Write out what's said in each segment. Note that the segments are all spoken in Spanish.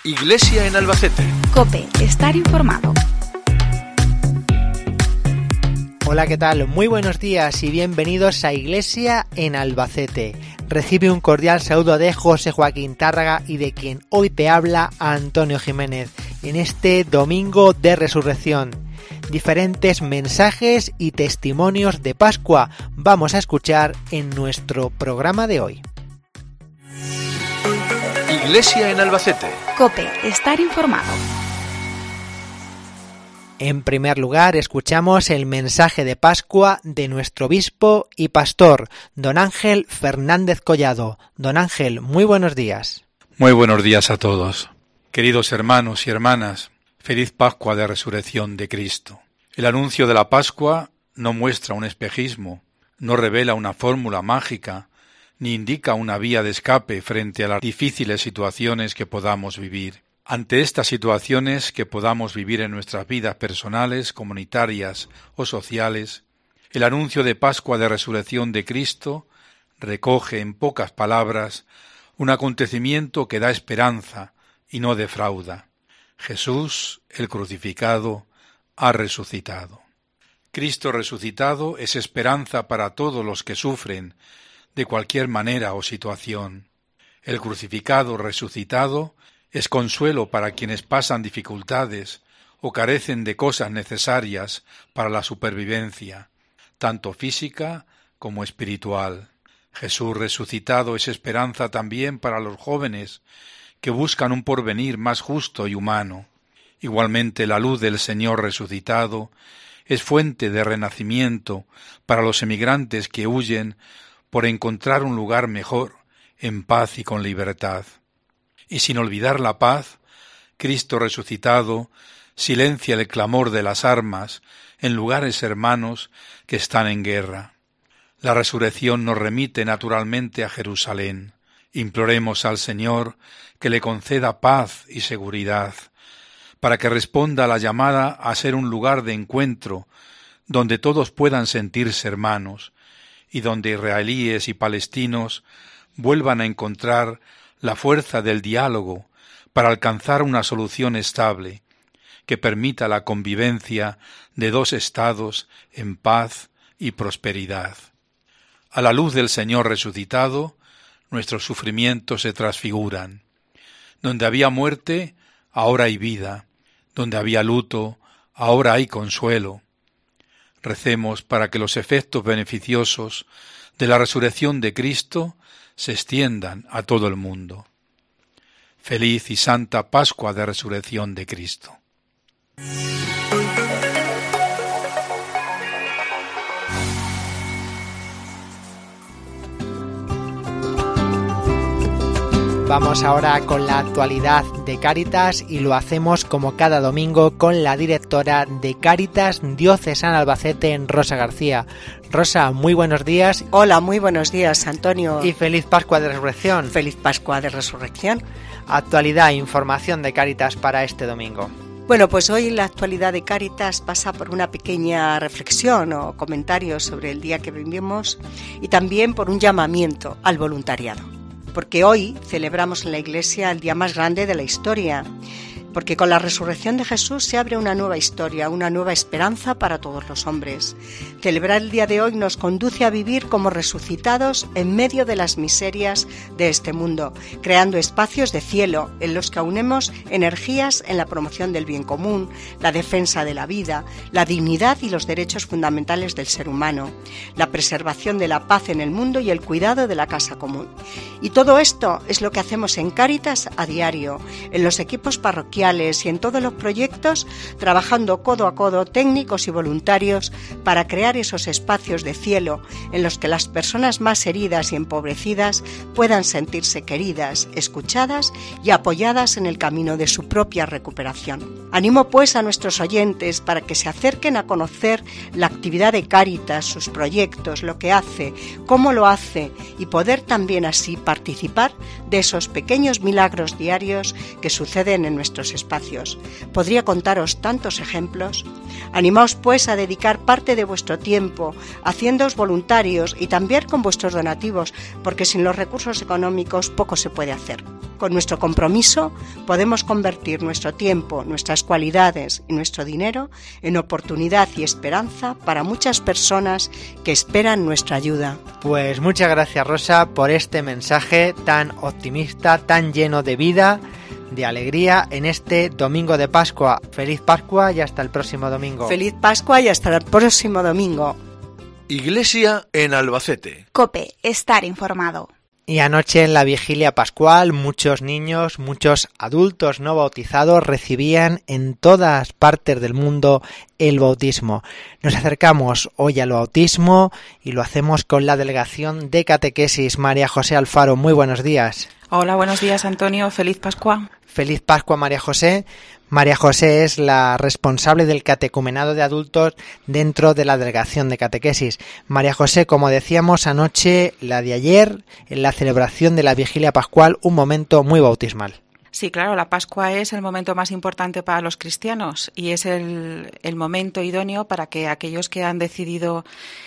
Iglesia en Albacete. COPE, estar informado. Hola, ¿qué tal? Muy buenos días y bienvenidos a Iglesia en Albacete. Recibe un cordial saludo de José Joaquín Tárraga y de quien hoy te habla Antonio Jiménez en este domingo de resurrección. Diferentes mensajes y testimonios de Pascua vamos a escuchar en nuestro programa de hoy. Iglesia en Albacete. COPE, estar informado. En primer lugar, escuchamos el mensaje de Pascua de nuestro obispo y pastor, don Ángel Fernández Collado. Don Ángel, muy buenos días. Muy buenos días a todos. Queridos hermanos y hermanas, feliz Pascua de Resurrección de Cristo. El anuncio de la Pascua no muestra un espejismo, no revela una fórmula mágica, ni indica una vía de escape frente a las difíciles situaciones que podamos vivir. Ante estas situaciones que podamos vivir en nuestras vidas personales, comunitarias o sociales, el anuncio de Pascua de Resurrección de Cristo recoge en pocas palabras un acontecimiento que da esperanza y no defrauda. Jesús, el crucificado, ha resucitado. Cristo resucitado es esperanza para todos los que sufren de cualquier manera o situación. El crucificado resucitado es consuelo para quienes pasan dificultades o carecen de cosas necesarias para la supervivencia, tanto física como espiritual. Jesús resucitado es esperanza también para los jóvenes que buscan un porvenir más justo y humano. Igualmente la luz del Señor resucitado es fuente de renacimiento para los emigrantes que huyen por encontrar un lugar mejor, en paz y con libertad. Y sin olvidar la paz, Cristo resucitado silencia el clamor de las armas en lugares hermanos que están en guerra. La resurrección nos remite naturalmente a Jerusalén. Imploremos al Señor que le conceda paz y seguridad, para que responda a la llamada a ser un lugar de encuentro donde todos puedan sentirse hermanos y donde israelíes y palestinos vuelvan a encontrar la fuerza del diálogo para alcanzar una solución estable que permita la convivencia de dos estados en paz y prosperidad. A la luz del Señor resucitado, nuestros sufrimientos se transfiguran. Donde había muerte, ahora hay vida. Donde había luto, ahora hay consuelo. Recemos para que los efectos beneficiosos de la resurrección de Cristo se extiendan a todo el mundo. Feliz y santa Pascua de Resurrección de Cristo. Vamos ahora con la actualidad de Cáritas y lo hacemos como cada domingo con la directora de Cáritas Diocesana Albacete, Rosa García. Rosa, muy buenos días. Hola, muy buenos días, Antonio. Y feliz Pascua de Resurrección. Feliz Pascua de Resurrección. Actualidad e información de Cáritas para este domingo. Bueno, pues hoy la actualidad de Cáritas pasa por una pequeña reflexión o comentario sobre el día que vivimos y también por un llamamiento al voluntariado. Porque hoy celebramos en la Iglesia el día más grande de la historia, porque con la resurrección de Jesús se abre una nueva historia, una nueva esperanza para todos los hombres. Celebrar el día de hoy nos conduce a vivir como resucitados en medio de las miserias de este mundo, creando espacios de cielo en los que aunemos energías en la promoción del bien común, la defensa de la vida, la dignidad y los derechos fundamentales del ser humano, la preservación de la paz en el mundo y el cuidado de la casa común. Y todo esto es lo que hacemos en Cáritas a diario, en los equipos parroquiales y en todos los proyectos, trabajando codo a codo técnicos y voluntarios para crear esos espacios de cielo en los que las personas más heridas y empobrecidas puedan sentirse queridas, escuchadas y apoyadas en el camino de su propia recuperación. Animo pues a nuestros oyentes para que se acerquen a conocer la actividad de Cáritas, sus proyectos, lo que hace, cómo lo hace y poder también así participar de esos pequeños milagros diarios que suceden en nuestros espacios. Podría contaros tantos ejemplos. Animaos pues a dedicar parte de vuestro tiempo haciéndoos voluntarios y también con vuestros donativos, porque sin los recursos económicos poco se puede hacer. con nuestro compromiso, podemos convertir nuestro tiempo, nuestras cualidades y nuestro dinero en oportunidad y esperanza para muchas personas que esperan nuestra ayuda. Pues muchas gracias, Rosa, por este mensaje tan optimista, tan lleno de vida, de alegría en este domingo de Pascua. Feliz Pascua y hasta el próximo domingo. Feliz Pascua y hasta el próximo domingo. Iglesia en Albacete. COPE, estar informado. Y anoche en la vigilia pascual muchos niños, muchos adultos no bautizados recibían en todas partes del mundo el bautismo. Nos acercamos hoy al bautismo y lo hacemos con la delegación de catequesis. María José Alfaro, muy buenos días. Hola, buenos días, Antonio. Feliz Pascua. Feliz Pascua, María José. María José es la responsable del catecumenado de adultos dentro de la delegación de catequesis. María José, como decíamos anoche, la de ayer, en la celebración de la vigilia pascual, un momento muy bautismal. Sí, claro, la Pascua es el momento más importante para los cristianos y es el momento idóneo para que aquellos que han decidido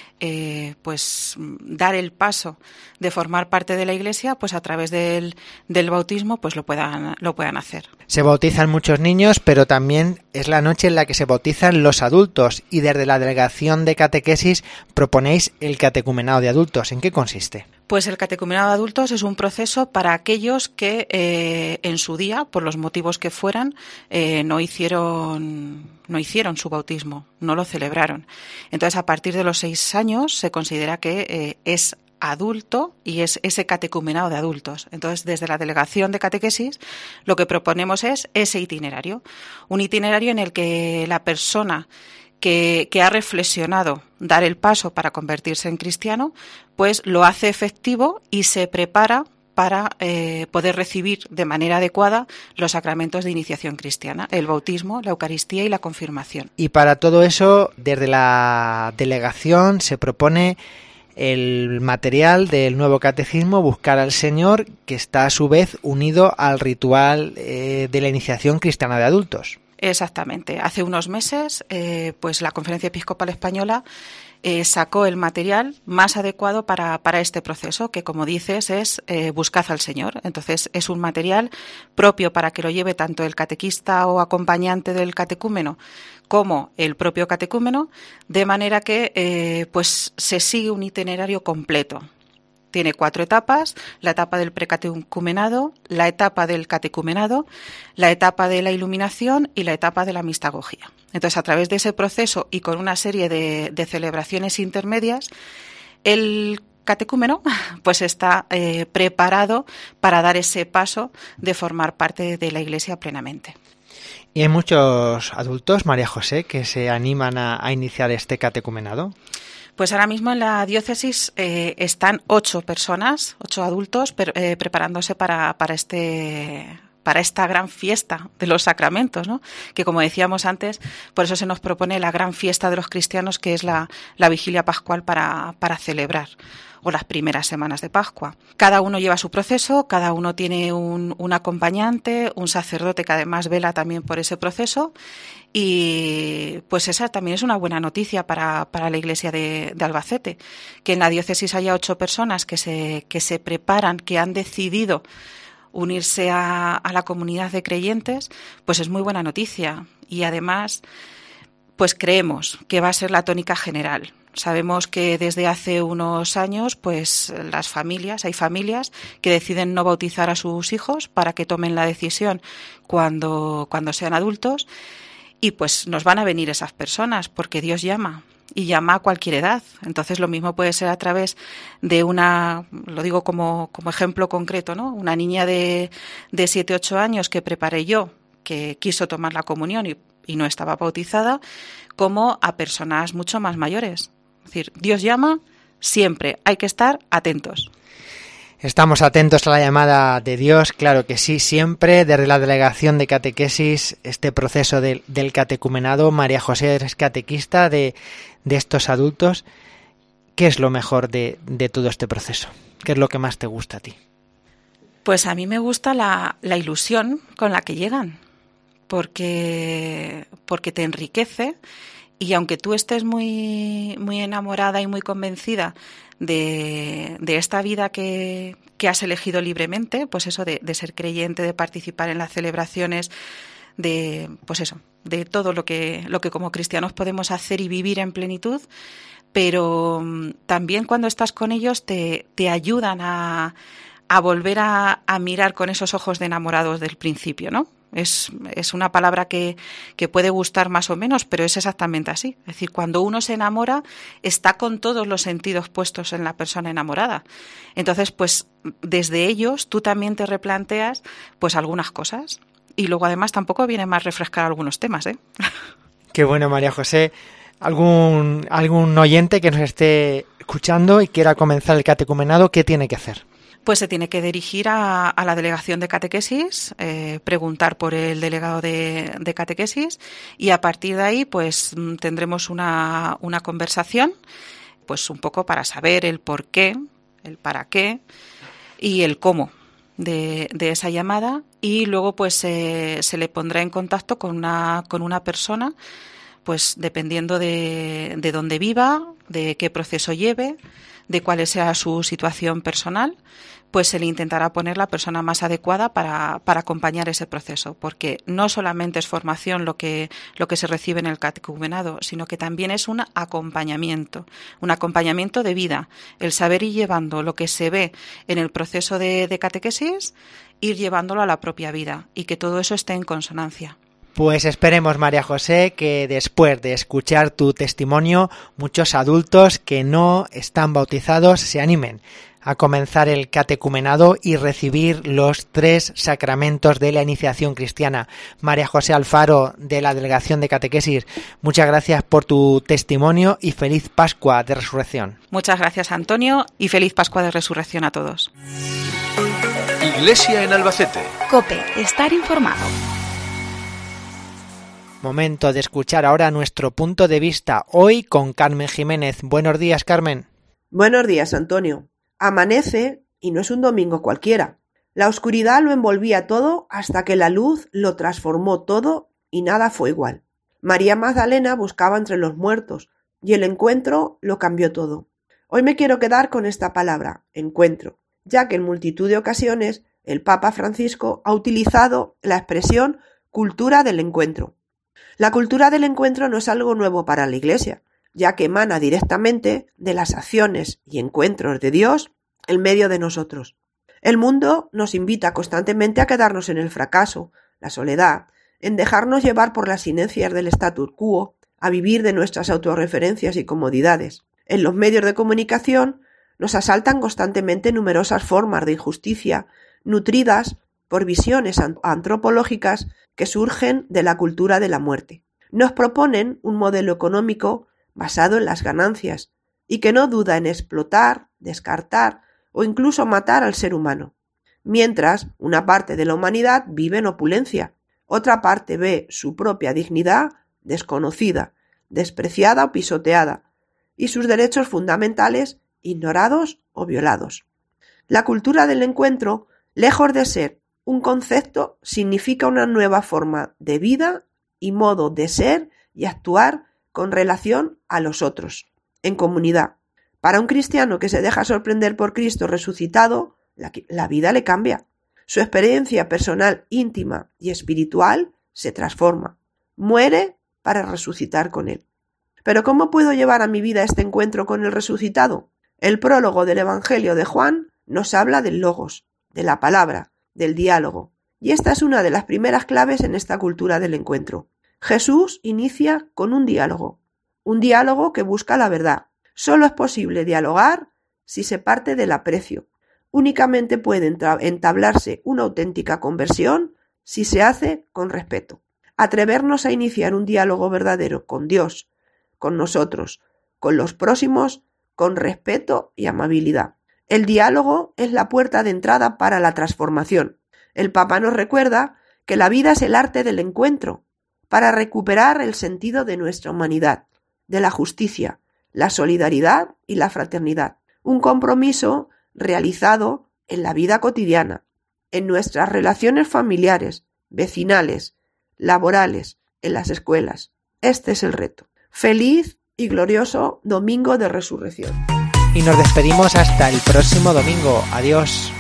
pues dar el paso de formar parte de la Iglesia, pues a través del bautismo pues lo puedan hacer. Se bautizan muchos niños, pero también es la noche en la que se bautizan los adultos y desde la delegación de catequesis proponéis el catecumenado de adultos. ¿En qué consiste? Pues el catecumenado de adultos es un proceso para aquellos que en su día, por los motivos que fueran, no hicieron su bautismo, no lo celebraron. Entonces, a partir de los 6 años se considera que es adulto y es ese catecumenado de adultos. Entonces, desde la delegación de catequesis, lo que proponemos es ese itinerario, un itinerario en el que la persona que ha reflexionado dar el paso para convertirse en cristiano, pues lo hace efectivo y se prepara para poder recibir de manera adecuada los sacramentos de iniciación cristiana, el bautismo, la Eucaristía y la confirmación. Y para todo eso, desde la delegación se propone el material del nuevo catecismo, Buscar al Señor, que está a su vez unido al ritual de la iniciación cristiana de adultos. Exactamente. Hace unos meses, pues la Conferencia Episcopal Española sacó el material más adecuado para este proceso, que como dices es Buscad al Señor. Entonces es un material propio para que lo lleve tanto el catequista o acompañante del catecúmeno como el propio catecúmeno, de manera que pues se sigue un itinerario completo. Tiene 4 etapas: la etapa del precatecumenado, la etapa del catecumenado, la etapa de la iluminación y la etapa de la mistagogía. Entonces, a través de ese proceso y con una serie de celebraciones intermedias, el catecúmeno pues está preparado para dar ese paso de formar parte de la Iglesia plenamente. ¿Y hay muchos adultos, María José, que se animan a iniciar este catecumenado? Pues ahora mismo en la diócesis están 8 personas, 8 adultos preparándose para esta gran fiesta de los sacramentos, ¿no? Que como decíamos antes, por eso se nos propone la gran fiesta de los cristianos, que es la vigilia pascual para celebrar, o las primeras semanas de Pascua. Cada uno lleva su proceso, cada uno tiene un acompañante, un sacerdote que además vela también por ese proceso, y pues esa también es una buena noticia para la Iglesia de Albacete, que en la diócesis haya 8 personas que se preparan, que han decidido unirse a la comunidad de creyentes, pues es muy buena noticia. Y además, pues creemos que va a ser la tónica general. Sabemos que desde hace unos años, pues hay familias que deciden no bautizar a sus hijos para que tomen la decisión cuando sean adultos, y pues nos van a venir esas personas porque Dios llama. Y llama a cualquier edad. Entonces lo mismo puede ser a través de lo digo como ejemplo concreto, ¿no? Una niña de 7-8 años que preparé yo, que quiso tomar la comunión y no estaba bautizada, como a personas mucho más mayores. Es decir, Dios llama siempre, hay que estar atentos. Estamos atentos a la llamada de Dios, claro que sí, siempre desde la delegación de catequesis, este proceso del catecumenado. María José, eres catequista de estos adultos. ¿Qué es lo mejor de todo este proceso? ¿Qué es lo que más te gusta a ti? Pues a mí me gusta la ilusión con la que llegan, porque te enriquece, y aunque tú estés muy, muy enamorada y muy convencida de esta vida que que has elegido libremente, pues eso de ser creyente, de participar en las celebraciones, de pues eso, de todo lo que como cristianos podemos hacer y vivir en plenitud, pero también cuando estás con ellos te ayudan a volver a mirar con esos ojos de enamorados del principio, ¿no? Es una palabra que puede gustar más o menos, pero es exactamente así. Es decir, cuando uno se enamora, está con todos los sentidos puestos en la persona enamorada. Entonces, pues desde ellos tú también te replanteas pues algunas cosas. Y luego además tampoco viene más refrescar algunos temas, ¿eh? Qué bueno, María José. ¿Algún oyente que nos esté escuchando y quiera comenzar el catecumenado, qué tiene que hacer? Pues se tiene que dirigir a la delegación de catequesis, preguntar por el delegado de catequesis, y a partir de ahí pues tendremos una conversación, pues un poco para saber el por qué, el para qué y el cómo de esa llamada, y luego pues se le pondrá en contacto con una persona, pues dependiendo de dónde viva, de qué proceso lleve, de cuál sea su situación personal, pues se le intentará poner la persona más adecuada para acompañar ese proceso, porque no solamente es formación lo que se recibe en el catecumenado, sino que también es un acompañamiento de vida, el saber ir llevando lo que se ve en el proceso de catequesis, ir llevándolo a la propia vida y que todo eso esté en consonancia. Pues esperemos, María José, que después de escuchar tu testimonio, muchos adultos que no están bautizados se animen a comenzar el catecumenado y recibir los 3 sacramentos de la iniciación cristiana. María José Alfaro, de la Delegación de Catequesis, muchas gracias por tu testimonio y feliz Pascua de Resurrección. Muchas gracias, Antonio, y feliz Pascua de Resurrección a todos. Iglesia en Albacete. COPE, estar informado. Momento de escuchar ahora nuestro punto de vista, hoy con Carmen Jiménez. Buenos días, Carmen. Buenos días, Antonio. Amanece y no es un domingo cualquiera. La oscuridad lo envolvía todo hasta que la luz lo transformó todo y nada fue igual. María Magdalena buscaba entre los muertos y el encuentro lo cambió todo. Hoy me quiero quedar con esta palabra, encuentro, ya que en multitud de ocasiones el Papa Francisco ha utilizado la expresión cultura del encuentro. La cultura del encuentro no es algo nuevo para la Iglesia, ya que emana directamente de las acciones y encuentros de Dios en medio de nosotros. El mundo nos invita constantemente a quedarnos en el fracaso, la soledad, en dejarnos llevar por las inercias del status quo, a vivir de nuestras autorreferencias y comodidades. En los medios de comunicación nos asaltan constantemente numerosas formas de injusticia, nutridas por visiones antropológicas que surgen de la cultura de la muerte. Nos proponen un modelo económico basado en las ganancias y que no duda en explotar, descartar o incluso matar al ser humano. Mientras una parte de la humanidad vive en opulencia, otra parte ve su propia dignidad desconocida, despreciada o pisoteada, y sus derechos fundamentales ignorados o violados. La cultura del encuentro, lejos de ser un concepto, significa una nueva forma de vida y modo de ser y actuar con relación a los otros, en comunidad. Para un cristiano que se deja sorprender por Cristo resucitado, la vida le cambia. Su experiencia personal, íntima y espiritual se transforma. Muere para resucitar con Él. Pero ¿cómo puedo llevar a mi vida este encuentro con el resucitado? El prólogo del Evangelio de Juan nos habla del logos, de la palabra, del diálogo. Y esta es una de las primeras claves en esta cultura del encuentro. Jesús inicia con un diálogo que busca la verdad. Solo es posible dialogar si se parte del aprecio. Únicamente puede entablarse una auténtica conversión si se hace con respeto. Atrevernos a iniciar un diálogo verdadero con Dios, con nosotros, con los próximos, con respeto y amabilidad. El diálogo es la puerta de entrada para la transformación. El Papa nos recuerda que la vida es el arte del encuentro, para recuperar el sentido de nuestra humanidad, de la justicia, la solidaridad y la fraternidad. Un compromiso realizado en la vida cotidiana, en nuestras relaciones familiares, vecinales, laborales, en las escuelas. Este es el reto. Feliz y glorioso Domingo de Resurrección. Y nos despedimos hasta el próximo domingo. Adiós.